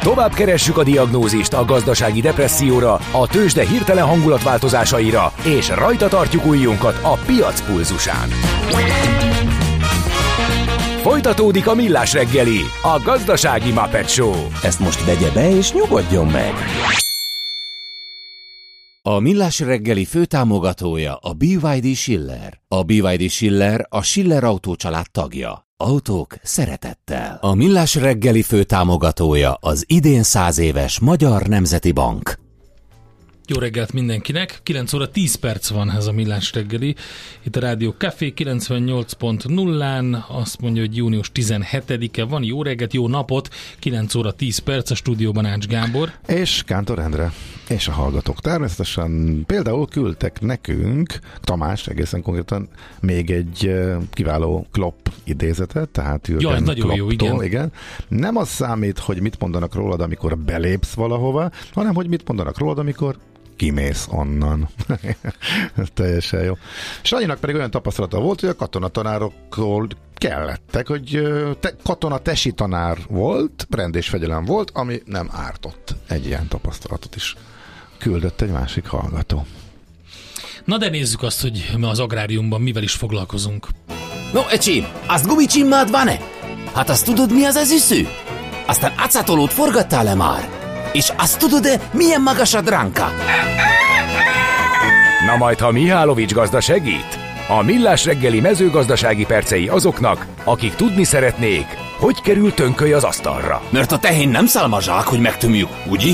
Tovább keressük a diagnózist a gazdasági depresszióra, a tőzsde hirtelen hangulatváltozásaira, és rajta tartjuk ujjunkat a piac pulzusán. Folytatódik a Millás reggeli, a gazdasági Muppet Show. Ezt most vegye be és nyugodjon meg! A Millás reggeli főtámogatója a BYD Schiller. A BYD Schiller a Schiller Autó család tagja. Autók szeretettel. A Millás reggeli főtámogatója az idén 100 éves Magyar Nemzeti Bank. Jó reggelt mindenkinek, 9 óra 10 perc van ez a Millás reggeli. Itt a Rádió Café 98.0-án, azt mondja, hogy június 17-e van. Jó reggelt, jó napot, 9 óra 10 perc, a stúdióban Ács Gábor. És Kántor Endre, és a hallgatók természetesen például küldtek nekünk, Tamás egészen konkrétan, még egy kiváló Klopp idézetet, tehát Jürgen nagyon jó, igen. Nem az számít, hogy mit mondanak rólad, amikor belépsz valahova, hanem hogy mit mondanak rólad, amikor kimész onnan. Teljesen jó. Sanyinak pedig olyan tapasztalata volt, hogy a katonatanároktól kellettek, hogy katonatesi tanár volt, rend és fegyelem volt, ami nem ártott. Egy ilyen tapasztalatot is küldött egy másik hallgató. Na de nézzük azt, hogy mi az agráriumban mivel is foglalkozunk. No, ecsi, azt gumicsimmád van-e? Hát azt tudod, mi az az üsző? Aztán acatolót forgattál-e már? És azt tudod-e, milyen magas a dránka? Na majd, ha Mihálovics gazda segít? A Millás reggeli mezőgazdasági percei azoknak, akik tudni szeretnék, hogy kerül tönköly az asztalra. Mert a tehén nem szálmazsák, hogy megtömjük, ugye?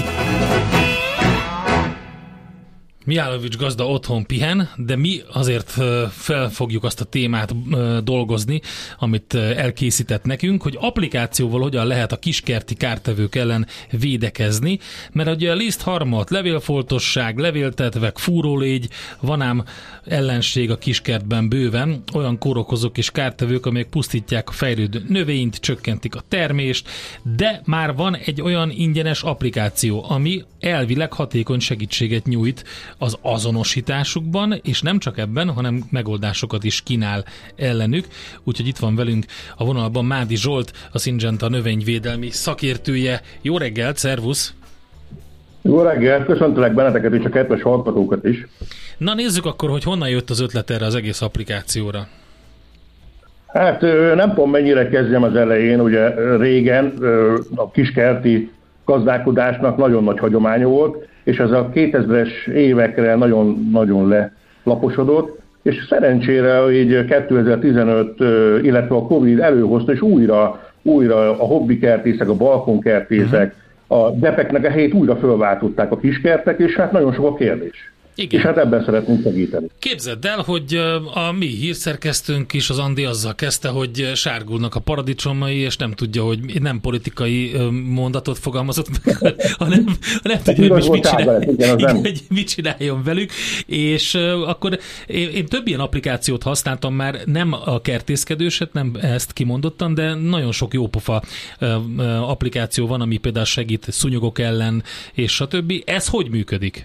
Mihálovics gazda otthon pihen, de mi azért fel fogjuk azt a témát dolgozni, amit elkészített nekünk, hogy applikációval hogyan lehet a kiskerti kártevők ellen védekezni, mert ugye a lisztharmat, levélfoltosság, levéltetvek, fúrólégy, van ám ellenség a kiskertben bőven, olyan kórokozók és kártevők, amelyek pusztítják a fejlődő növényt, csökkentik a termést, de már van egy olyan ingyenes applikáció, ami elvileg hatékony segítséget nyújt az azonosításukban, és nem csak ebben, hanem megoldásokat is kínál ellenük. Úgyhogy itt van velünk a vonalban Mádi Zsolt, a Syngenta növényvédelmi szakértője. Jó reggelt, szervusz! Jó reggelt, köszöntelek benneteket és a kedves hallgatókat is. Na nézzük akkor, hogy honnan jött az ötlet erre az egész applikációra. Hát nem tudom mennyire kezdjem az elején, ugye régen a kiskerti gazdálkodásnak nagyon nagy hagyománya volt, és ez a 2000-es évekre nagyon lelaposodott, és szerencsére így 2015, illetve a Covid előhozta, és újra a hobbikertészek, a balkonkertészek, a depeknek a helyét újra fölváltották a kiskertek, és hát nagyon sok a kérdés. Igen. És hát ebben szeretnénk segíteni. Képzeld el, hogy a mi hírszerkesztőnk is, az Andi azzal kezdte, hogy sárgulnak a paradicsomai, és nem tudja, hogy nem politikai mondatot fogalmazott meg, hanem nem tudja, hogy mit csináljon velük. És akkor én több ilyen applikációt használtam már, nem a kertészkedőset, nem ezt kimondottan, de nagyon sok jópofa applikáció van, ami például segít szúnyogok ellen, és stb. Ez hogy működik?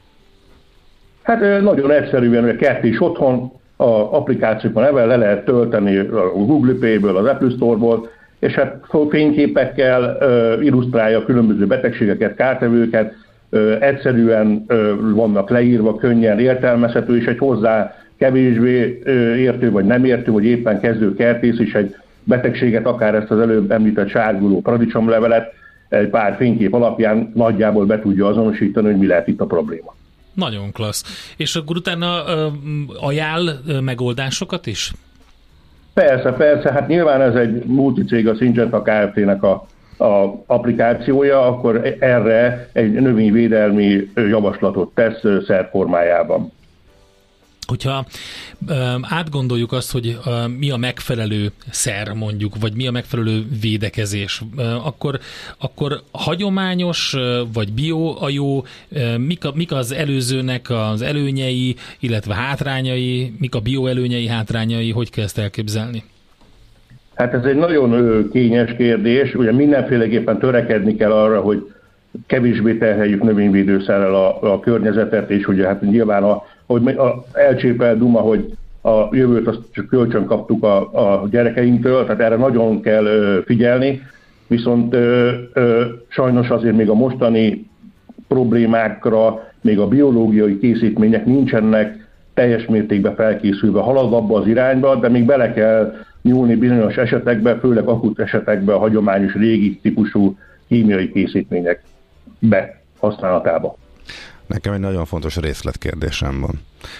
Hát nagyon egyszerűen, hogy a kertés otthon, a applikációkban ebben le lehet tölteni a Google Play-ből, az Apple Store-ból, és hát fényképekkel illusztrálja a különböző betegségeket, kártevőket, egyszerűen vannak leírva, könnyen értelmezhető, és egy hozzá kevésbé értő vagy nem értő, vagy éppen kezdő kertész is egy betegséget, akár ezt az előbb említett sárguló paradicsomlevelet egy pár fénykép alapján nagyjából be tudja azonosítani, hogy mi lehet itt a probléma. Nagyon klassz. És akkor utána ajánl megoldásokat is? Persze, hát nyilván ez egy multicég, a Syngenta Kft-nek a applikációja, akkor erre egy növényvédelmi javaslatot tesz szerformájában. Hogyha átgondoljuk azt, hogy mi a megfelelő szer mondjuk, vagy mi a megfelelő védekezés, akkor hagyományos vagy bio a jó, mik az előzőnek az előnyei, illetve hátrányai, mik a bio előnyei, hátrányai, hogy kell ezt elképzelni? Hát ez egy nagyon kényes kérdés, ugye mindenféleképpen törekedni kell arra, hogy kevésbé terheljük növényvédőszerrel a környezetet, és ugye hát nyilván ahogy elcsépel duma, hogy a jövőt azt csak kölcsön kaptuk a gyerekeinktől, tehát erre nagyon kell figyelni. viszont sajnos azért még a mostani problémákra még a biológiai készítmények nincsenek teljes mértékben felkészülve, halad abba az irányba, de még bele kell nyúlni bizonyos esetekben, főleg akut esetekben a hagyományos régi típusú kémiai készítmények behasználatába. Nekem egy nagyon fontos részletkérdésem van.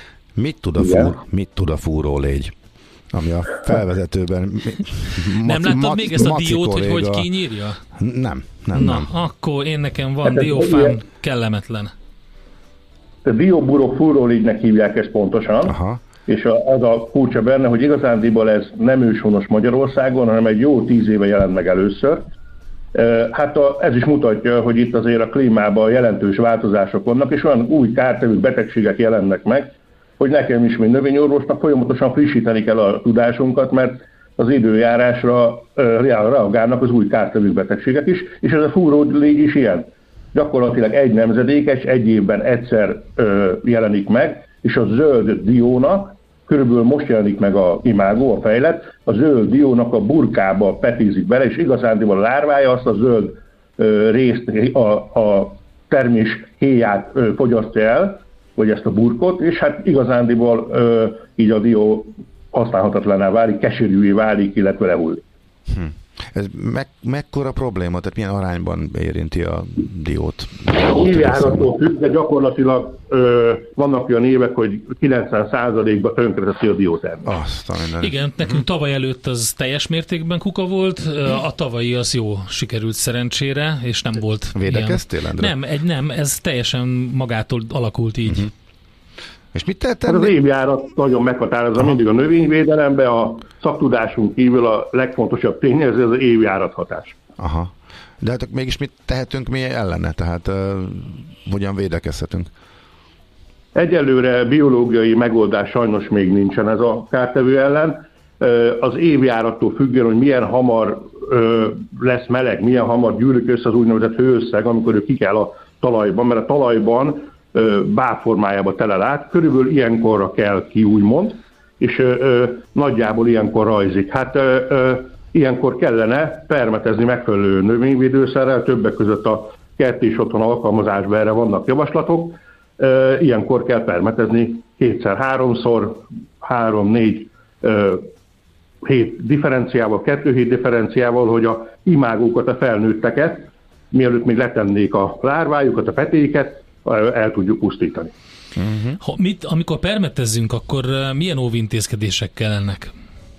Mit tud a fúrólégy? Ami a felvezetőben... Nem láttad még ezt a diót, hogy kinyírja? Nem. Akkor nekem van diófám, kellemetlen. A dióburok fúrólégynek hívják ezt pontosan. Aha. És az a furcsa benne, hogy igazándiból ez nem őshonos Magyarországon, hanem egy jó 10 éve jelent meg először. Hát ez is mutatja, hogy itt azért a klímában jelentős változások vannak, és olyan új kártevő betegségek jelennek meg, hogy nekem is, mint növényorvosnak folyamatosan frissíteni kell a tudásunkat, mert az időjárásra reagálnak az új kártevő betegségek is, és ez a fúrólégy is ilyen. Gyakorlatilag egy nemzedékes, egy évben egyszer jelenik meg, és a zöld diónak, körülbelül most jelenik meg a imágó, a fejlet, a zöld diónak a burkába petízik bele, és igazándiból a lárvája azt a zöld részt, a termés héját fogyasztja el, vagy ezt a burkot, és hát igazándiból így a dió használhatatlaná válik, keserűvé válik, illetve lehullik. Ez mekkora probléma, tehát milyen arányban érinti a diót? Évjárattól függ, de gyakorlatilag vannak olyan évek, hogy 90%-ban tönkreteszi a diótermést. Igen, nekünk tavaly előtt az teljes mértékben kuka volt, a tavalyi az jó sikerült szerencsére, és nem volt Védekeztél, Endre? Nem, ez teljesen magától alakult így. Uh-huh. És mit tettem? Hát az évjárat nagyon meghatározza mindig a növényvédelemben, a szaktudásunk kívül a legfontosabb tényező az évjárat hatás. Aha. De hát mégis mit tehetünk mi ellene? Tehát hogyan védekezhetünk? Egyelőre biológiai megoldás sajnos még nincsen ez a kártevő ellen. Az évjárattól függően, hogy milyen hamar lesz meleg, milyen hamar gyűlik össze az úgynevezett hőösszeg, amikor ő kikel a talajban, mert a talajban bábformájába telel át, körülbelül ilyenkorra kell ki, úgymond, és nagyjából ilyenkor rajzik. Hát ilyenkor kellene permetezni megfelelő növényvédőszerrel, többek között a kertés otthon alkalmazásban erre vannak javaslatok. Ilyenkor kell permetezni 2-3-szor, 3-4 hét differenciával, 2 hét differenciával, hogy a imágókat, a felnőtteket, mielőtt még letennék a lárvájukat, a petéiket, el tudjuk pusztítani. Uh-huh. Amikor permetezzünk, akkor milyen óvintézkedések kellenek?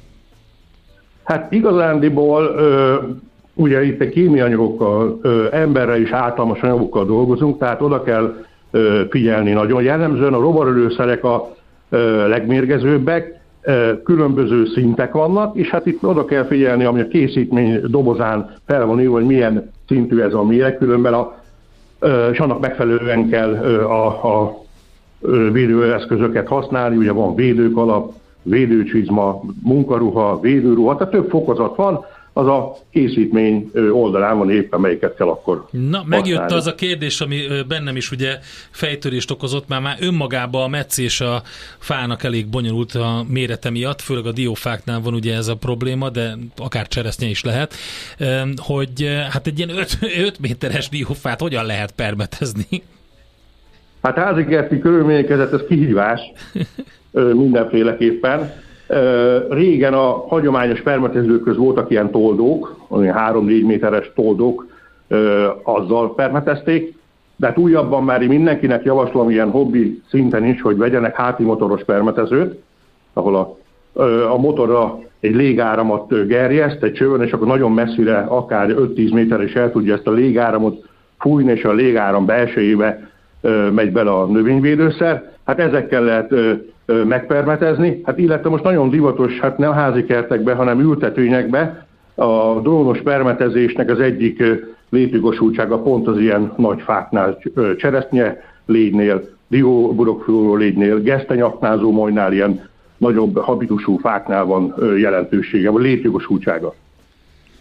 Hát igazándiból ugye itt a kémiai anyagokkal, emberre is általános anyagokkal dolgozunk, tehát oda kell figyelni nagyon. Jellemzően a rovarölőszerek a legmérgezőbbek, különböző szintek vannak, és hát itt oda kell figyelni, ami a készítmény dobozán fel van írva, hogy milyen szintű ez a méreg, különben és annak megfelelően kell a védőeszközöket használni, ugye van védőkalap, védőcsizma, munkaruha, védőruha, tehát több fokozat van, az a készítmény oldalán van éppen, melyiket kell akkor megjött használni. Az a kérdés, ami bennem is ugye fejtörést okozott, már önmagában a metszés a fának elég bonyolult a mérete miatt, főleg a diófáknál van ugye ez a probléma, de akár cseresznye is lehet, hogy hát egy ilyen 5 méteres diófát hogyan lehet permetezni? Hát házikerti körülmények között ez kihívás mindenféleképpen. Régen a hagyományos permetezők köz voltak ilyen toldók, olyan 3-4 méteres toldók, azzal permetezték, de hát újabban már mindenkinek javaslom ilyen hobbi szinten is, hogy vegyenek háti motoros permetezőt, ahol a motorra egy légáramot gerjeszt egy csövön, és akkor nagyon messzire, akár 5-10 méterre is el tudja ezt a légáramot fújni, és a légáram belsejébe megy bele a növényvédőszer. Hát ezekkel lehet megpermetezni, hát illetve most nagyon divatos, hát nem házi kertekbe, hanem ültetvényekbe. A drónos permetezésnek az egyik létjogosultsága pont az ilyen nagy fáknál, cseresznye légynél, dióburokfúró légynél, gesztenyaknázó molynál, ilyen nagyobb habitusú fáknál van jelentősége, vagy létjogosultsága.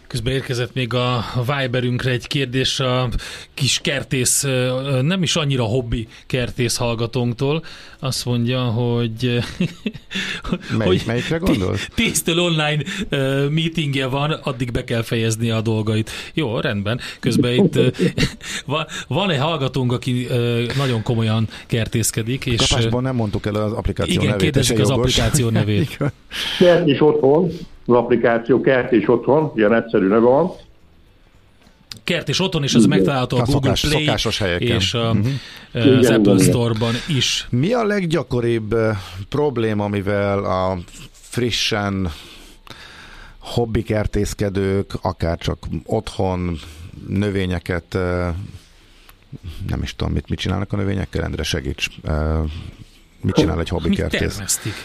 Közben érkezett még a Viberünkre egy kérdés a kis kertész, nem is annyira hobbi kertész hallgatónktól. Azt mondja, hogy... Melyikre gondolsz? 10-től online meetingje van, addig be kell fejezni a dolgait. Jó, rendben. Közben itt van egy hallgatónk, aki nagyon komolyan kertészkedik. És kapásban nem mondtuk el az applikáció nevét. Igen, kérdezzük az applikáció nevét. Kert és otthon, az applikáció Kert és otthon, ilyen egyszerű neve van. Kert és otthon, és ez megtalálható a Google Play és az Apple Store-ban is. Mi a leggyakoribb probléma, amivel a frissen hobbikertészkedők, akár csak otthon növényeket, nem is tudom, mit csinálnak a növényekkel, Endre, segíts. Mit csinál egy hobbikertész?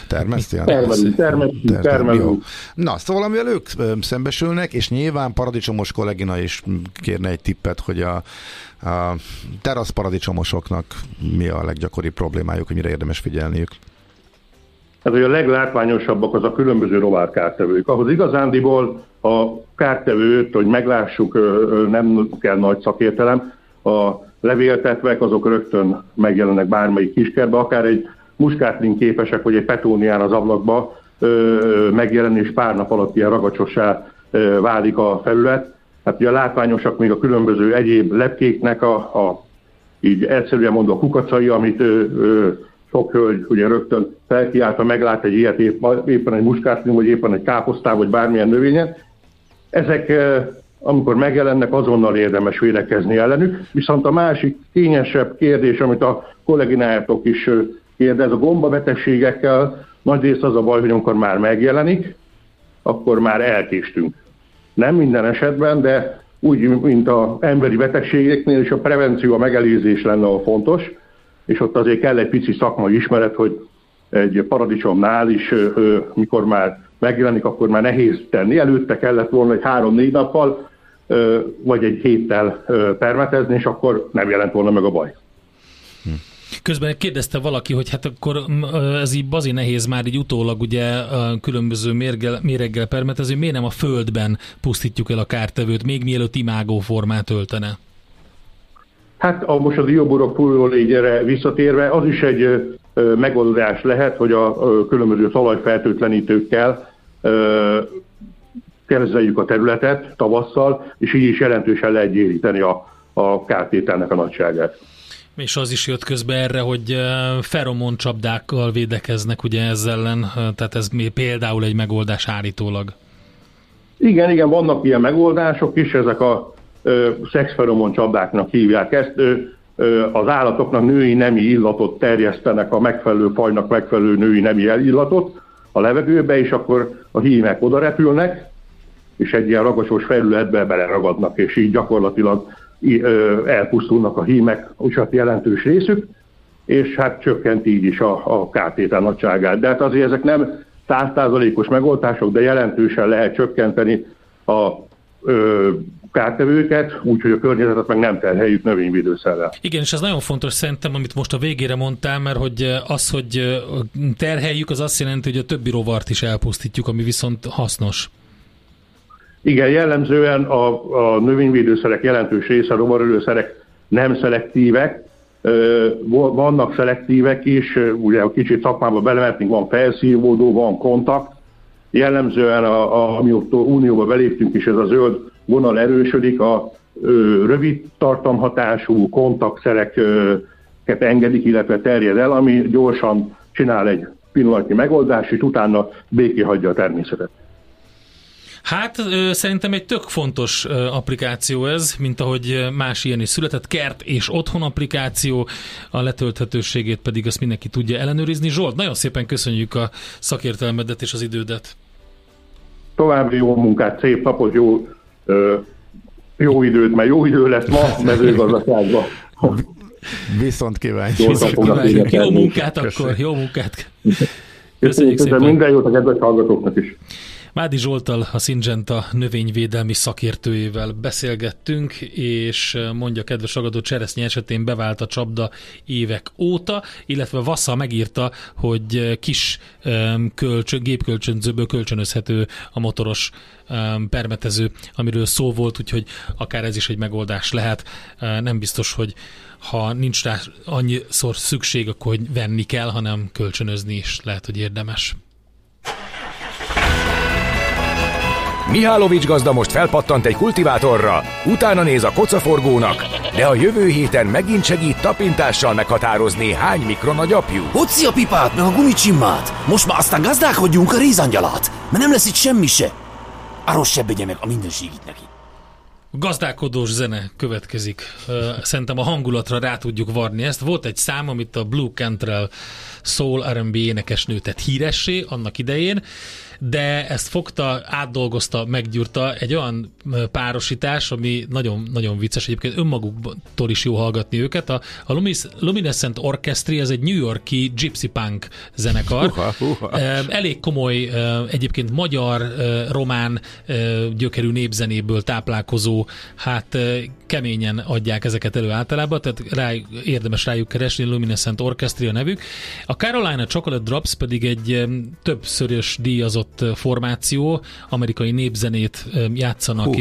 Termelünk. Na, szóval amivel ők szembesülnek, és nyilván paradicsomos kollégina is kérne egy tippet, hogy a teraszparadicsomosoknak mi a leggyakoribb problémájuk, hogy mire érdemes figyelniük. Hát, hogy a leglátványosabbak az a különböző rovárkártevők. Ahhoz igazándiból a kártevőt, hogy meglássuk, nem kell nagy szakértelem. A levéltetvek azok rögtön megjelennek bármelyik kiskertbe, akár egy muskátlin képesek, vagy egy petónián az ablakba megjelenni, és pár nap alatt ilyen ragacsossá válik a felület. Hát ugye a látványosak még a különböző egyéb lepkéknek így egyszerűen mondva a kukacai, amit sok hölgy ugye rögtön felkiáltva meglát egy ilyet, éppen egy muskátlin, vagy éppen egy káposztán, vagy bármilyen növényen. Ezek, amikor megjelennek, azonnal érdemes védekezni ellenük. Viszont a másik kényesebb kérdés, amit a kolléginájátok is kérdez, a gombabetegségekkel nagyrészt az a baj, hogy amikor már megjelenik, akkor már elkéstünk. Nem minden esetben, de úgy, mint az emberi betegségeknél is a prevenció, a megelőzés lenne a fontos, és ott azért kell egy pici szakmai ismeret, hogy egy paradicsomnál is, mikor már megjelenik, akkor már nehéz tenni. Előtte kellett volna egy 3-4 nappal, vagy egy héttel permetezni, és akkor nem jelent volna meg a baj. Közben kérdezte valaki, hogy hát akkor ez így bazi nehéz már így utólag ugye a különböző méreggel permetezni, miért nem a földben pusztítjuk el a kártevőt, még mielőtt imágó formát öltene? Hát most az ioborok fúrólégyre visszatérve, az is egy megoldás lehet, hogy a különböző talajfertőtlenítőkkel kezeljük a területet tavasszal, és így is jelentősen lehet gyéríteni a kártételnek a nagyságát. És az is jött közbe erre, hogy feromoncsapdákkal védekeznek ugye ezzel ellen, tehát ez például egy megoldás állítólag. Igen, vannak ilyen megoldások is, ezek a szexferomoncsapdáknak hívják ezt. Az állatoknak női nemi illatot terjesztenek, a megfelelő fajnak megfelelő női nemi illatot a levegőbe, és akkor a hímek oda repülnek, és egy ilyen ragacsos felületbe beleragadnak, és így gyakorlatilag elpusztulnak a hímek, úgyhogy jelentős részük, és hát csökkent így is a kártétel nagyságát. De hát azért ezek nem 100%-os megoldások, de jelentősen lehet csökkenteni a kártevőket, úgyhogy a környezetet meg nem terheljük növényvédőszerrel. Igen, és ez nagyon fontos szerintem, amit most a végére mondtál, mert hogy az, hogy terheljük, az azt jelenti, hogy a többi rovart is elpusztítjuk, ami viszont hasznos. Igen, jellemzően a növényvédőszerek jelentős része, a rovarölőszerek nem szelektívek, vannak szelektívek is, ugye a kicsit szakmába belemetünk, van felszívódó, van kontakt. Jellemzően, amióta unióba beléptünk is, ez a zöld vonal erősödik, a rövid tartamhatású kontaktszereket engedik, illetve terjed el, ami gyorsan csinál egy pillanatnyi megoldást, és utána béké hagyja a természetet. Hát szerintem egy tök fontos applikáció ez, mint ahogy más ilyen is született, kert és otthon applikáció, a letölthetőségét pedig azt mindenki tudja ellenőrizni. Zsolt, nagyon szépen köszönjük a szakértelmedet és az idődet. További jó munkát, szép napot, jó időt, mert jó idő lesz ma mezőgazdaságban. Viszont kívánjuk. Jó munkát akkor, jó munkát. Köszönjük szépen. Minden jót a kedves hallgatóknak is. Mádi Zsolttal, a Syngenta növényvédelmi szakértőjével beszélgettünk, és mondja kedves ragadó, cseresznye esetén bevált a csapda évek óta, illetve Vassza megírta, hogy kis gépkölcsönzőből kölcsönözhető a motoros permetező, amiről szó volt, úgyhogy akár ez is egy megoldás lehet. Nem biztos, hogy ha nincs rá annyiszor szükség, akkor hogy venni kell, hanem kölcsönözni is lehet, hogy érdemes. Mihálovics gazda most felpattant egy kultivátorra, utána néz a kocaforgónak, de a jövő héten megint segít tapintással meghatározni, hány mikron a gyapjú. Hocsi a pipát, meg a gumicsimmát! Most már aztán gazdálkodjunk a rézangyalát, mert nem lesz itt semmi se. Arról sebbegye meg a mindenségit neki. Gazdálkodós zene következik. Szerintem a hangulatra rá tudjuk varni ezt. Volt egy szám, amit a Blue Cantrell Soul R&B énekesnő tett híressé annak idején, de ezt fogta, átdolgozta, meggyúrta egy olyan párosítás, ami nagyon, nagyon vicces. Egyébként önmaguktól is jó hallgatni őket. A Luminescent Orchestra, ez egy New York-i gypsy punk zenekar. Elég komoly, egyébként magyar, román gyökerű népzenéből táplálkozó, hát keményen adják ezeket elő általában, tehát érdemes rájuk keresni, Luminescent Orchestra nevük. A Carolina Chocolate Drops pedig egy többszörös díjazott formáció, amerikai népzenét játszanak,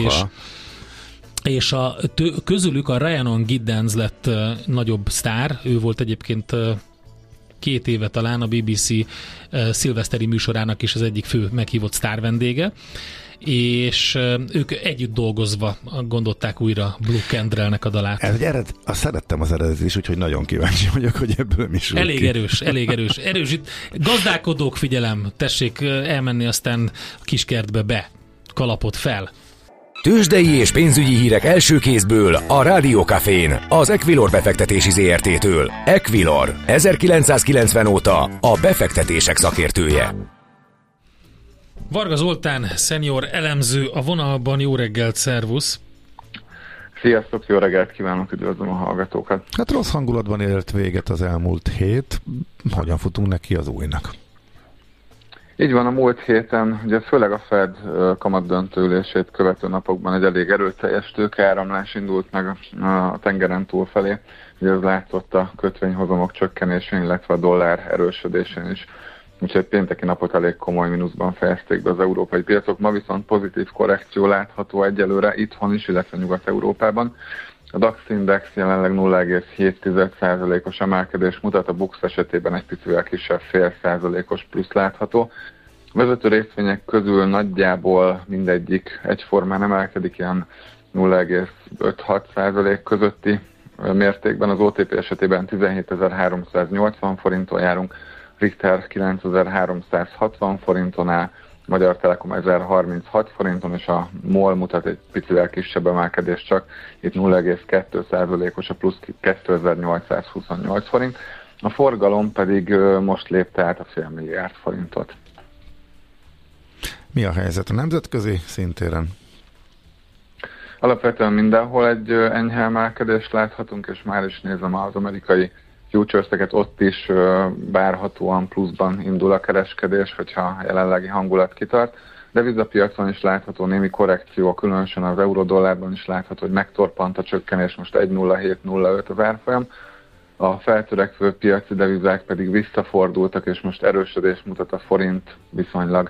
és közülük a Rhiannon Giddens lett nagyobb sztár, ő volt egyébként 2 éve talán a BBC szilveszteri műsorának is az egyik fő meghívott sztár vendége, és ők együtt dolgozva gondolták újra Blue Cantrellnek a dalát. Azt szerettem az eredetet is, úgyhogy nagyon kíváncsi vagyok, hogy ebből mi sül elég erős. Erős itt. Gazdálkodók, figyelem, tessék elmenni aztán a kiskertbe be. Kalapot fel. Tőzsdei és pénzügyi hírek első kézből a Rádió Cafén, az Equilor befektetési ZRT-től. Equilor, 1990 óta a befektetések szakértője. Varga Zoltán, szenior elemző a vonalban. Jó reggelt, szervusz! Sziasztok, jó reggelt kívánok, üdvözlöm a hallgatókat! Hát rossz hangulatban élt véget az elmúlt hét. Hogyan futunk neki az újnak? Így van, a múlt héten, ugye főleg a Fed kamatdöntőülését követő napokban egy elég erőteljes tőkeáramlás indult meg a tengeren túlfelé. Ugye ez látszott a kötvényhozamok csökkenésén, illetve a dollár erősödésén is. Úgyhogy pénteki napot elég komoly mínuszban fejezték be az európai piacok. Ma viszont pozitív korrekció látható egyelőre itthon is, illetve Nyugat-Európában. A DAX Index jelenleg 0,7%-os emelkedés mutat, a BUX esetében egy picivel kisebb 0,5%-os plusz látható. A vezető részvények közül nagyjából mindegyik egyformán emelkedik, ilyen 0,5-6% közötti mértékben. Az OTP esetében 17.380 forinton járunk, Richter 9.360 forinton áll, Magyar Telekom 1036 forinton, és a MOL mutat egy picivel kisebb emelkedés csak, itt 0,2%-os a plusz 2828 forint. A forgalom pedig most lépte át a $500 millió forintot. Mi a helyzet a nemzetközi szintéren? Alapvetően mindenhol egy enyhe emelkedést láthatunk, és már is nézem az amerikai futures-eket, ott is várhatóan pluszban indul a kereskedés, hogyha a jelenlegi hangulat kitart. Devizapiacon is látható némi korrekció, különösen az euró-dollárban is látható, hogy megtorpant a csökkenés, most 1,0705 az árfolyam. A feltörekvő piaci devizák pedig visszafordultak, és most erősödés mutat a forint viszonylag.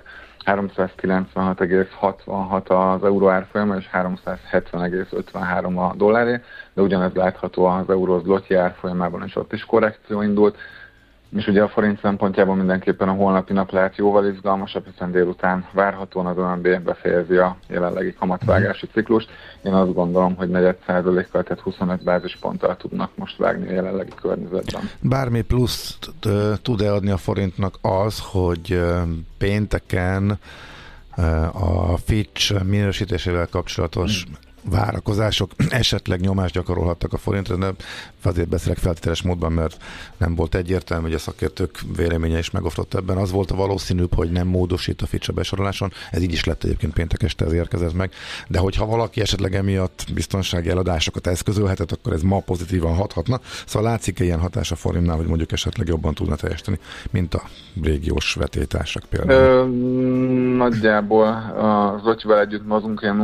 396,66 az euró árfolyama, és 370,53 a dolláré, de ugyanez látható az euró-zloty árfolyamában, és ott is korrekció indult. És ugye a forint szempontjából mindenképpen a holnapi nap lehet jóval izgalmasabb, hiszen délután várhatóan az OMB befejezi a jelenlegi kamatvágási ciklust. Én azt gondolom, hogy 0,4%-kal, tehát 25 bázisponttal tudnak most vágni a jelenlegi környezetben. Bármi pluszt tud-e adni a forintnak az, hogy pénteken a Fitch minősítésével kapcsolatos várakozások esetleg nyomást gyakorolhattak a forintra, de azért beszélek feltételes módban, mert nem volt egyértelmű, hogy a szakértők véleménye is megosztott ebben. Az volt a valószínűbb, hogy nem módosít a Fitch a besoroláson, ez így is lett egyébként, péntek este ez érkezett meg, de hogyha valaki esetleg emiatt biztonsági eladásokat eszközölhetett, akkor ez ma pozitívan hathatna. Szóval látszik ilyen hatás a forintnál, hogy mondjuk esetleg jobban tudna teljesíteni, mint a régiós vetétársak például. Nagyjából a Zocsival együtt mozunk ilyen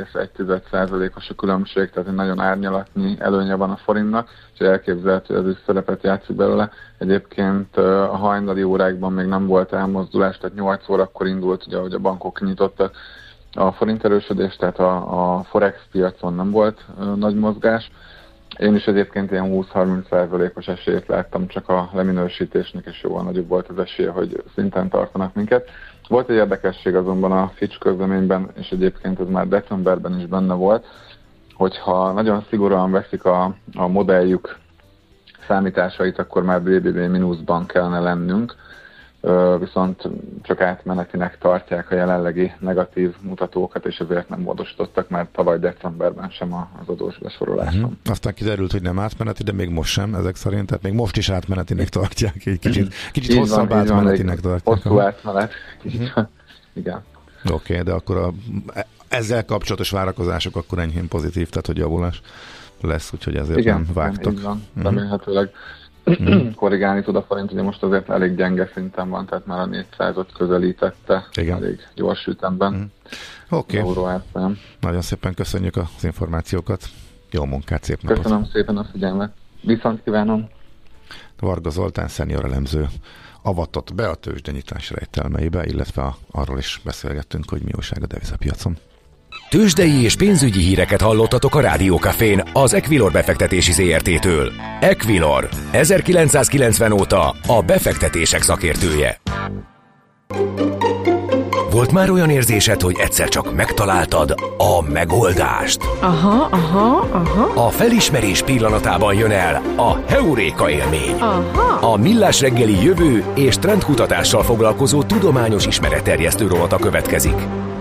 0,1%-os a különbség, tehát egy nagyon árnyalatnyi előnye van a forintnak, és elképzelhető, hogy ez is szerepet játszik belőle. Egyébként a hajnali órákban még nem volt elmozdulás, tehát 8 órakor indult, ugye, ahogy a bankok nyitottak a forint erősödés, tehát a Forex piacon nem volt nagy mozgás. Én is egyébként ilyen 20-30%-os esélyt láttam csak a leminősítésnek, és jóval nagyobb volt az esélye, hogy szinten tartanak minket. Volt egy érdekesség azonban a Fitch közleményben, és egyébként ez már decemberben is benne volt, hogyha nagyon szigorúan veszik a modelljük számításait, akkor már BBB mínuszban kellene lennünk, viszont csak átmenetinek tartják a jelenlegi negatív mutatókat, és ezért nem módosítottak már tavaly decemberben sem az adós besoroláson. Aztán kiderült, hogy nem átmeneti, de még most sem ezek szerint, tehát még most is átmenetinek tartják, egy kicsit hosszabb átmenetinek tartják. Hosszú átmenet, igen. Oké, de akkor ezzel kapcsolatos várakozások akkor enyhén pozitív, tehát hogy javulás lesz, úgyhogy ezért igen, nem vágtak. Igen, így van, remélhetőleg korrigálni tud a forint, ugye most azért elég gyenge szinten van, tehát már a 400-ot közelítette elég gyors ütemben. Oké. Nagyon szépen köszönjük az információkat. Jó munkát, szép napot. Köszönöm szépen a figyelmet. Viszont kívánom. Varga Zoltán, szenior elemző avatott be a tőzsdenyítás rejtelmeibe, illetve arról is beszélgettünk, hogy mi újság a devizapiacon. Tőzsdei és pénzügyi híreket hallottatok a Rádiókafén az Equilor befektetési ZRT-től. Equilor, 1990 óta a befektetések szakértője. Volt már olyan érzésed, hogy egyszer csak megtaláltad a megoldást? Aha. A felismerés pillanatában jön el a heuréka élmény. Aha. A Millás reggeli jövő és trendkutatással foglalkozó tudományos ismeretterjesztő rovata következik.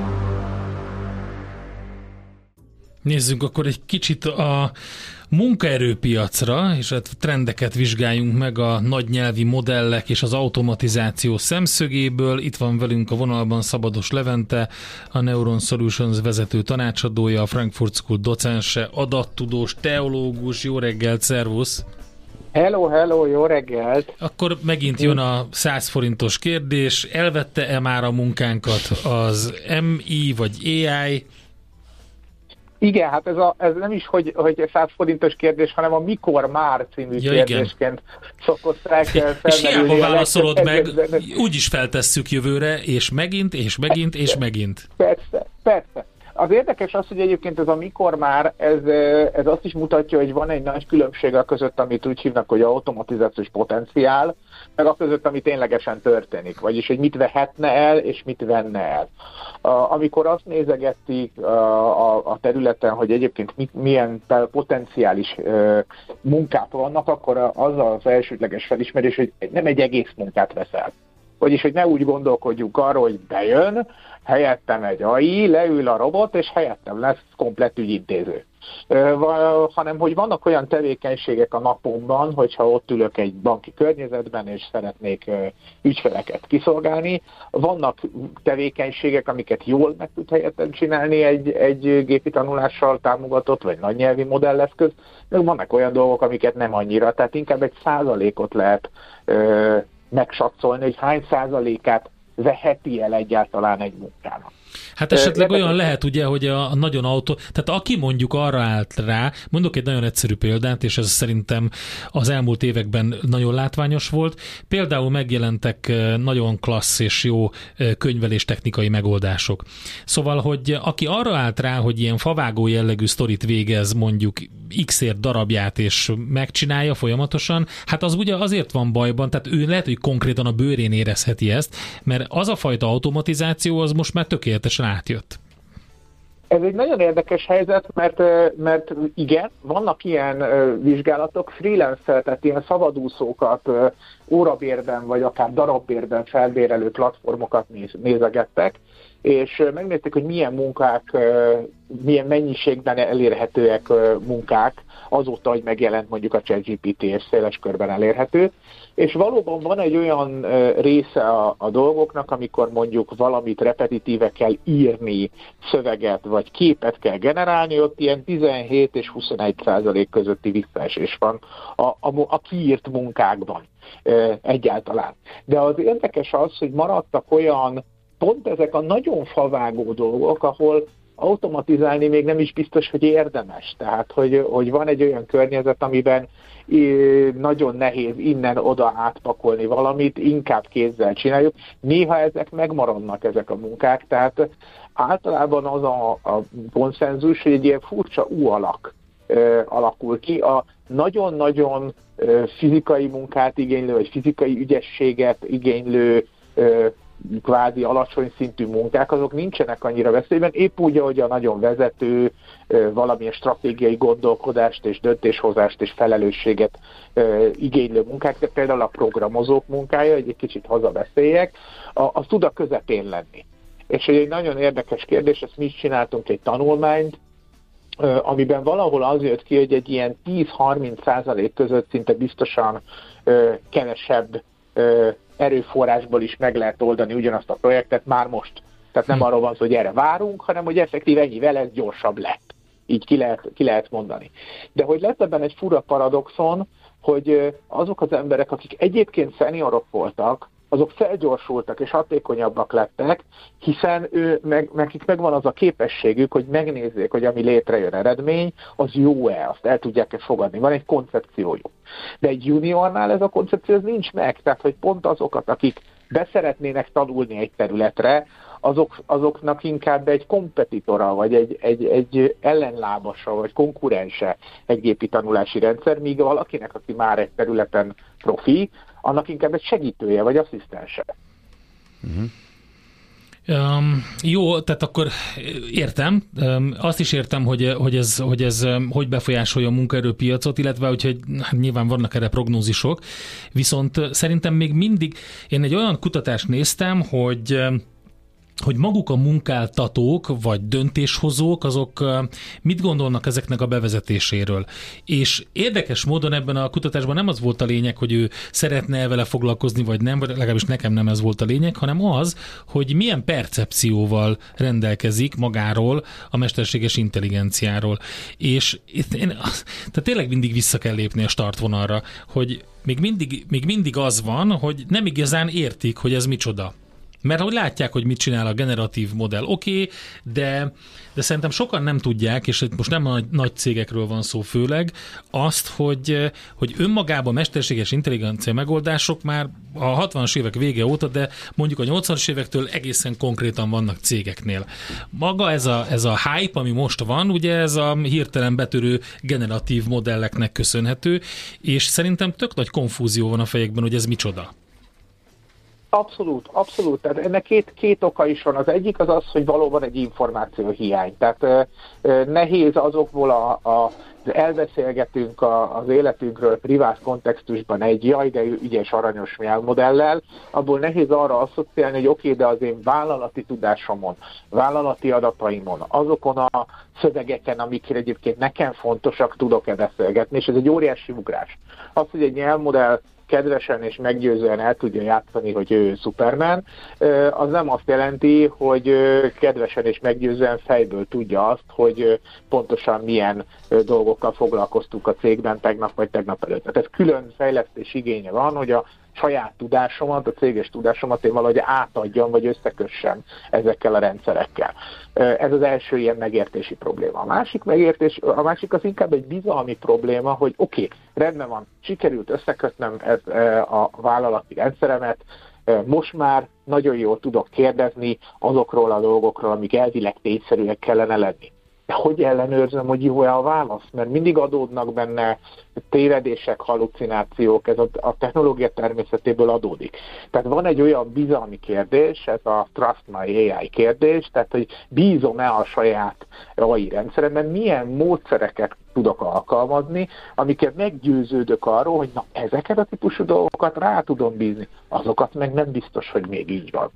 Nézzünk akkor egy kicsit a munkaerőpiacra, és a trendeket vizsgáljunk meg a nagy nyelvi modellek és az automatizáció szemszögéből. Itt van velünk a vonalban Szabados Levente, a Neuron Solutions vezető tanácsadója, a Frankfurt School docense, adattudós, teológus. Jó reggelt, szervusz! Hello, jó reggelt! Akkor megint jön a 100 forintos kérdés. Elvette-e már a munkánkat az MI vagy AI? Igen, hát ez nem is, hogy 100 forintos kérdés, hanem a mikor már című kérdésként szokották felmerülni. És hiába válaszolod meg, úgyis feltesszük jövőre, és megint. Persze. Az érdekes az, hogy egyébként ez a mikor már, ez azt is mutatja, hogy van egy nagy különbség a között, amit úgy hívnak, hogy automatizációs potenciál, meg a között, ami ténylegesen történik. Vagyis, hogy mit vehetne el, és mit venne el. Amikor azt nézegették a területen, hogy egyébként milyen potenciális munkák vannak, akkor az az elsődleges felismerés, hogy nem egy egész munkát veszel. Vagyis, hogy ne úgy gondolkodjunk arról, hogy bejön, helyettem egy AI, leül a robot, és helyettem lesz komplett ügyintéző. Hanem, hogy vannak olyan tevékenységek a napomban, hogyha ott ülök egy banki környezetben, és szeretnék ügyfeleket kiszolgálni. Vannak tevékenységek, amiket jól meg tud helyettem csinálni egy gépi tanulással támogatott, vagy nagynyelvi modelleszköz, de vannak olyan dolgok, amiket nem annyira. Tehát inkább egy százalékot lehet megsatszolni, hogy hány százalékát veheti el egyáltalán egy munkának. Hát esetleg olyan lehet, ugye, hogy a nagyon tehát aki mondjuk arra állt rá, mondok egy nagyon egyszerű példát, és ez szerintem az elmúlt években nagyon látványos volt. Például megjelentek nagyon klassz és jó könyvelés technikai megoldások. Szóval, hogy aki arra állt rá, hogy ilyen favágó jellegű sztorit végez, mondjuk x-ért darabját, és megcsinálja folyamatosan, hát az ugye azért van bajban, tehát ő lehet, hogy konkrétan a bőrén érezheti ezt, mert az a fajta automatizáció az most már tökéletesen átjött. Ez egy nagyon érdekes helyzet, mert igen, vannak ilyen vizsgálatok, freelancer, tehát ilyen szabadúszókat órabérben vagy akár darabbérben felbérelő platformokat nézegettek, és megnézték, hogy milyen munkák, milyen mennyiségben elérhetőek munkák, azóta, hogy megjelent mondjuk a ChatGPT és széles körben elérhető, és valóban van egy olyan része a dolgoknak, amikor mondjuk valamit repetitíve kell írni, szöveget vagy képet kell generálni, ott ilyen 17 és 21% közötti visszaesés van a kiírt munkákban egyáltalán. De az érdekes az, hogy maradtak olyan, pont ezek a nagyon favágó dolgok, ahol automatizálni még nem is biztos, hogy érdemes. Tehát, hogy van egy olyan környezet, amiben nagyon nehéz innen-oda átpakolni valamit, inkább kézzel csináljuk. Néha ezek megmaradnak, ezek a munkák, tehát általában az a konszenzus, hogy egy ilyen furcsa U-alak alakul ki. A nagyon-nagyon fizikai munkát igénylő, vagy fizikai ügyességet igénylő kvázi alacsony szintű munkák, azok nincsenek annyira veszélyben, épp úgy, ahogy a nagyon vezető, valamilyen stratégiai gondolkodást és döntéshozást és felelősséget igénylő munkák, de például a programozók munkája, hogy egy kicsit hazabeszéljek, az tud a közepén lenni. És egy nagyon érdekes kérdés, ezt mi is csináltunk egy tanulmányt, amiben valahol az jött ki, hogy egy ilyen 10-30% között szinte biztosan kevesebb erőforrásból is meg lehet oldani ugyanazt a projektet már most. Tehát nem arról van szó, hogy erre várunk, hanem hogy effektíve ennyivel ez gyorsabb lett. Így ki lehet mondani. De hogy lett ebben egy fura paradoxon, hogy azok az emberek, akik egyébként szeniorok voltak, azok felgyorsultak és hatékonyabbak lettek, hiszen nekik megvan az a képességük, hogy megnézzék, hogy ami létrejön eredmény, az jó-e, azt el tudják-e fogadni. Van egy koncepciójuk. De egy juniornál ez a koncepció ez nincs meg, tehát hogy pont azokat, akik beszeretnének tanulni egy területre, azoknak inkább egy kompetitora, vagy egy ellenlábasa, vagy konkurense egy gépi tanulási rendszer, míg valakinek, aki már egy területen profi, annak inkább egy segítője, vagy asszisztense. Jó, tehát akkor értem. Azt is értem, hogy ez hogy befolyásolja a munkaerőpiacot, illetve hogy nyilván vannak erre prognózisok, viszont szerintem még mindig, én egy olyan kutatást néztem, hogy maguk a munkáltatók, vagy döntéshozók, azok mit gondolnak ezeknek a bevezetéséről. És érdekes módon ebben a kutatásban nem az volt a lényeg, hogy ő szeretne vele foglalkozni, vagy nem, vagy legalábbis nekem nem ez volt a lényeg, hanem az, hogy milyen percepcióval rendelkezik magáról a mesterséges intelligenciáról. És tehát tényleg mindig vissza kell lépni a startvonalra, hogy még mindig az van, hogy nem igazán értik, hogy ez micsoda. Mert hogy látják, hogy mit csinál a generatív modell, oké, de szerintem sokan nem tudják, és most nem a nagy cégekről van szó főleg, azt, hogy önmagában mesterséges intelligencia megoldások már a 60-as évek vége óta, de mondjuk a 80-as évektől egészen konkrétan vannak cégeknél. Maga ez a hype, ami most van, ugye ez a hirtelen betörő generatív modelleknek köszönhető, és szerintem tök nagy konfúzió van a fejekben, hogy ez micsoda. Abszolút. Tehát ennek két oka is van. Az egyik az, hogy valóban egy információhiány. Tehát nehéz azokból elbeszélgetünk az életünkről privát kontextusban egy jaj, de ügyes, aranyos modellel, abból nehéz arra asszociálni, hogy oké, de az én vállalati tudásomon, vállalati adataimon, azokon a szövegeken, amikre egyébként nekem fontosak, tudok-e beszélgetni, és ez egy óriási ugrás. Az, hogy egy nyelvmodell kedvesen és meggyőzően el tudja játszani, hogy ő Superman, az nem azt jelenti, hogy kedvesen és meggyőzően fejből tudja azt, hogy pontosan milyen dolgokkal foglalkoztunk a cégben tegnap vagy tegnap előtt. Tehát ez külön fejlesztés igénye van, hogy a saját tudásomat, a céges tudásomat én valahogy átadjam, vagy összekössem ezekkel a rendszerekkel. Ez az első ilyen megértési probléma. A másik az inkább egy bizalmi probléma, hogy oké, rendben van, sikerült összekötnöm a vállalati rendszeremet, most már nagyon jól tudok kérdezni azokról a dolgokról, amik elvileg tényszerűek kellene lenni. De hogy ellenőrzöm, hogy jó-e a válasz? Mert mindig adódnak benne tévedések, hallucinációk, ez a technológia természetéből adódik. Tehát van egy olyan bizalmi kérdés, ez a Trust My AI kérdés, tehát hogy bízom-e a saját AI rendszeremben, milyen módszereket tudok alkalmazni, amiket meggyőződök arról, hogy na ezeket a típusú dolgokat rá tudom bízni, azokat meg nem biztos, hogy még így van.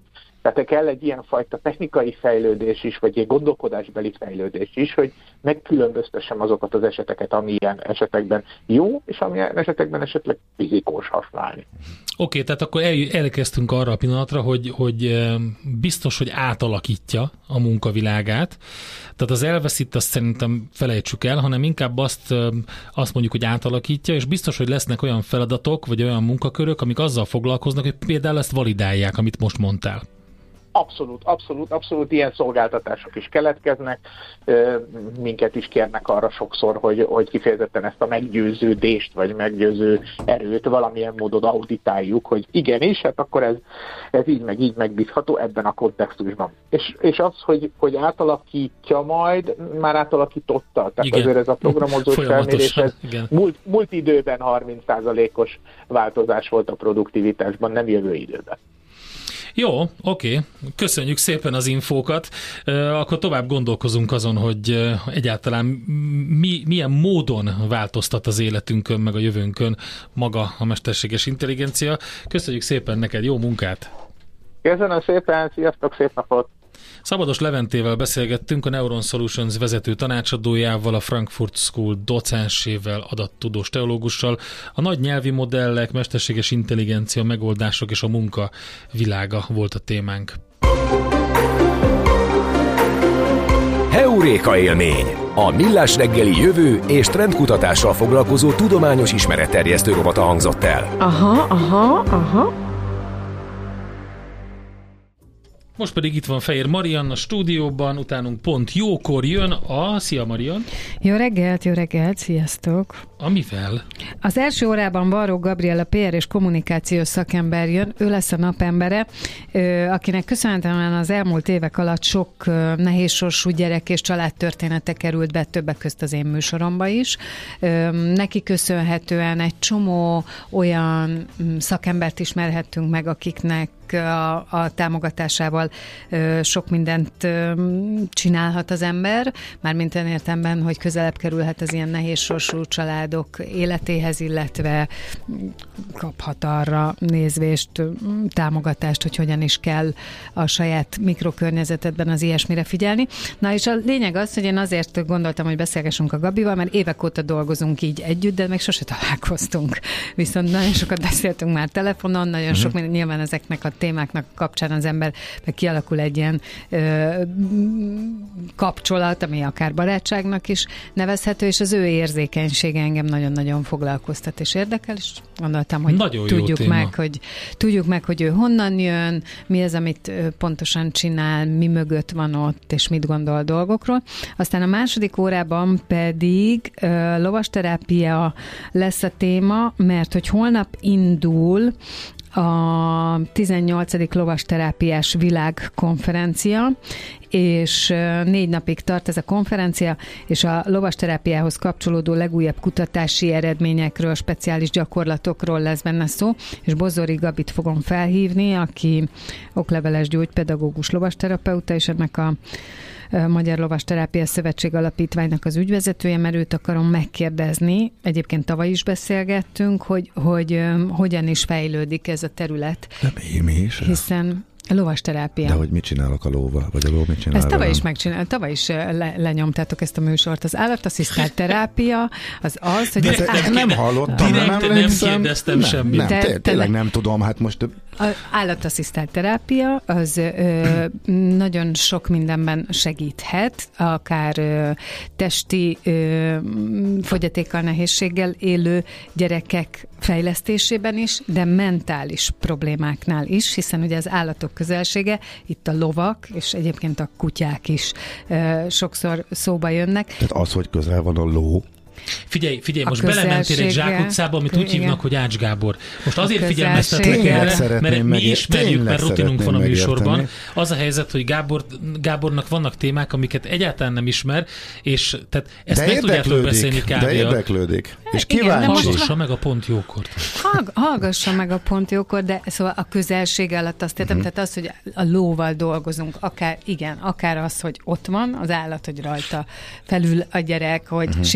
Tehát kell egy ilyenfajta technikai fejlődés is, vagy egy gondolkodásbeli fejlődés is, hogy megkülönböztessem azokat az eseteket, amilyen esetekben jó, és amilyen esetekben esetleg fizikós használni. Oké, tehát akkor elkezdtünk arra a pillanatra, hogy biztos, hogy átalakítja a munkavilágát. Tehát az elveszít, azt szerintem felejtsük el, hanem inkább azt mondjuk, hogy átalakítja, és biztos, hogy lesznek olyan feladatok, vagy olyan munkakörök, amik azzal foglalkoznak, hogy például ezt validálják, amit most mondtál. Abszolút ilyen szolgáltatások is keletkeznek, minket is kérnek arra sokszor, hogy kifejezetten ezt a meggyőződést, vagy meggyőző erőt valamilyen módon auditáljuk, hogy igenis, hát akkor ez így megbízható ebben a kontextusban. És az, hogy átalakítja majd, már átalakította. Tehát igen. Azért ez a programozós felmérés, múlt időben 30%-os változás volt a produktivitásban, nem jövő időben. Jó, oké. Köszönjük szépen az infókat. Akkor tovább gondolkozunk azon, hogy egyáltalán milyen módon változtat az életünkön, meg a jövőnkön maga a mesterséges intelligencia. Köszönjük szépen neked, jó munkát! Köszönöm szépen, sziasztok, szép napot! Szabados Leventével beszélgettünk, a Neuron Solutions vezető tanácsadójával, a Frankfurt School docensével, adattudós teológussal. A nagy nyelvi modellek, mesterséges intelligencia, megoldások és a munka világa volt a témánk. Heuréka élmény! A Millás reggeli jövő és trendkutatással foglalkozó tudományos ismeretterjesztő rovata hangzott el. Aha. Most pedig itt van Fejér Marian a stúdióban, utánunk pont jókor jön a... Szia Marian! Jó reggelt, sziasztok! Amivel? Az első órában Varró Gabriella PR és kommunikációs szakember jön, ő lesz a napembere, akinek köszönhetően az elmúlt évek alatt sok nehézsorsú gyerek és családtörténete került be, többek közt az én műsoromba is. Neki köszönhetően egy csomó olyan szakembert ismerhettünk meg, akiknek a támogatásával sok mindent csinálhat az ember, mármint olyan értelemben, hogy közelebb kerülhet az ilyen nehéz sorsú családok életéhez, illetve kaphat arra nézvést, támogatást, hogy hogyan is kell a saját mikrokörnyezetedben az ilyesmire figyelni. Na és a lényeg az, hogy én azért gondoltam, hogy beszélgessünk a Gabival, mert évek óta dolgozunk így együtt, de még sose találkoztunk. Viszont nagyon sokat beszéltünk már telefonon, nagyon sok nyilván ezeknek a témáknak kapcsán az ember kialakul egy ilyen kapcsolat, ami akár barátságnak is nevezhető, és az ő érzékenysége engem nagyon-nagyon foglalkoztat és érdekel, és gondoltam, hogy tudjuk meg, hogy ő honnan jön, mi az, amit pontosan csinál, mi mögött van ott, és mit gondol dolgokról. Aztán a második órában pedig lovasterápia lesz a téma, mert hogy holnap indul a 18. lovasterápiás világkonferencia, és 4 napig tart ez a konferencia, és a lovasterápiához kapcsolódó legújabb kutatási eredményekről, speciális gyakorlatokról lesz benne szó, és Bozori Gabit fogom felhívni, aki okleveles gyógypedagógus lovasterapeuta, és ennek a Magyar Lovasterápia Szövetség Alapítványnak az ügyvezetője, mert őt akarom megkérdezni. Egyébként tavaly is beszélgettünk, hogy hogyan is fejlődik ez a terület. Mi is? Hiszen lovasterápia. De hogy mit csinálok a lóval? Vagy a ló mit csinál? Ezt tavaly is megcsináltam, tavaly is lenyomtátok ezt a műsort. Az állatasszisztált terápia, az, hogy... Nem hallottam, nem kérdeztem semmit. Tényleg nem tudom, hát most... Az állatasszisztált terápia az nagyon sok mindenben segíthet, akár testi fogyatékkal, nehézséggel élő gyerekek fejlesztésében is, de mentális problémáknál is, hiszen ugye az állatok közelsége, itt a lovak, és egyébként a kutyák is sokszor szóba jönnek. Tehát az, hogy közel van a ló. Figyelj, most belementél egy zsákutcába, amit úgy hívnak, hogy Ács Gábor. Most azért figyelmeztetlek erre, mert mi ismerjük, mert rutinunk van a műsorban. Az a helyzet, hogy Gábornak vannak témák, amiket egyáltalán nem ismer, és tehát ezt meg tudjátok beszélni kb. De érdeklődik. És kíváncsi. Hallgassa meg a Pont Jókort. Hallgassa meg a Pont Jókor, de szóval a közelség alatt azt értem, tehát az, hogy a lóval dolgozunk, akár az, hogy ott van az állat, hogy rajta felül a gyerek, hogy simogatja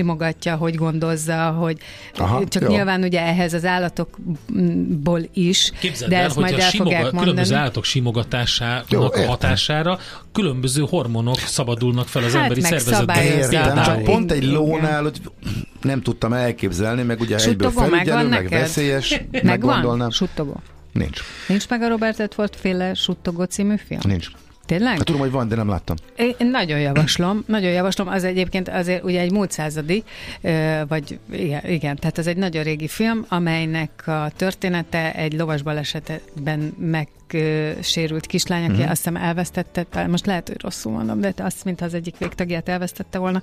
atya hogy gondozza, hogy csak nyilván ugye ehhez az állatokból is, képzeld de el, ezt majd el fogják mondani. Különböző állatok simogatásának a hatására különböző hormonok szabadulnak fel az emberi szervezetben. Csak pont egy lónál, hogy nem tudtam elképzelni, meg ugye egyből felügyelő, meg veszélyes, meggondolnám. Suttogó? Nincs. Nincs meg a Robert Redford féle Suttogó című film? Nincs. Tényleg? Hát tudom, hogy van, de nem láttam. Én nagyon javaslom. Az egyébként azért ugye egy múlt századi, vagy igen, tehát ez egy nagyon régi film, amelynek a története egy lovas balesetben megsérült kislány, aki azt hiszem elvesztette, most lehet, hogy rosszul mondom, de azt, mintha az egyik végtagját elvesztette volna,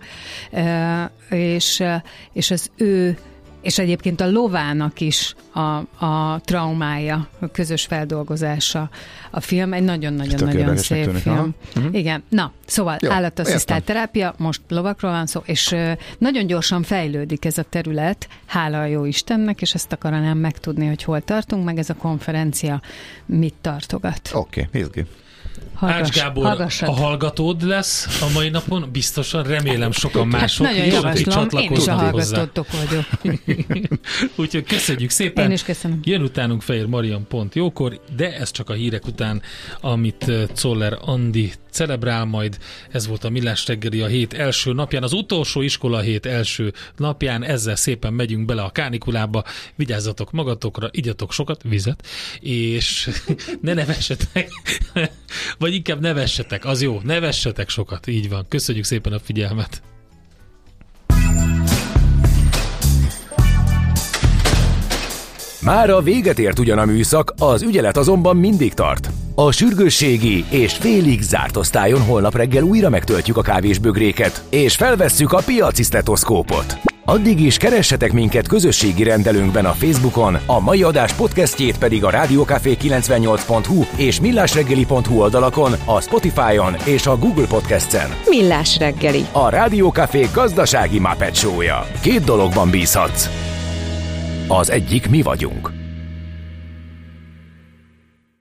és az ő és egyébként a lovának is a traumája, a közös feldolgozása a film, egy nagyon-nagyon-nagyon szép film. Igen, na, szóval állatasszisztált terápia, most lovakról van szó, és nagyon gyorsan fejlődik ez a terület, hála a jó Istennek, és ezt akaranám megtudni, hogy hol tartunk, meg ez a konferencia mit tartogat. Oké, izgi. Ács Gábor a hallgatód lesz a mai napon, biztosan, remélem sokan mások is, akik csatlakoznak hozzá. Én is a hallgatótok vagyok. Úgyhogy köszönjük szépen. Én is köszönöm. Jön utánunk Fejér Marian pont jókor, de ez csak a hírek után, amit Czoller Andi celebrál majd. Ez volt a Millás reggeli a hét első napján, az utolsó iskola hét első napján. Ezzel szépen megyünk bele a kánikulába. Vigyázzatok magatokra, igyatok sokat vizet, és ne nevessetek, vagy inkább nevessetek, az jó, nevessetek sokat, így van. Köszönjük szépen a figyelmet. Mára véget ért ugyan a műszak, az ügyelet azonban mindig tart. A sürgősségi és félig zárt osztályon holnap reggel újra megtöltjük a kávésbögréket, és felvesszük a piaci sztetoszkópot. Addig is keressetek minket közösségi rendelőnkben a Facebookon, a mai adás podcastjét pedig a rádiókafé98.hu és millásreggeli.hu oldalakon, a Spotify-on és a Google Podcast-en. Millás reggeli. A Rádiókafé gazdasági Muppet Show-ja. 2 dologban bízhatsz. Az egyik mi vagyunk.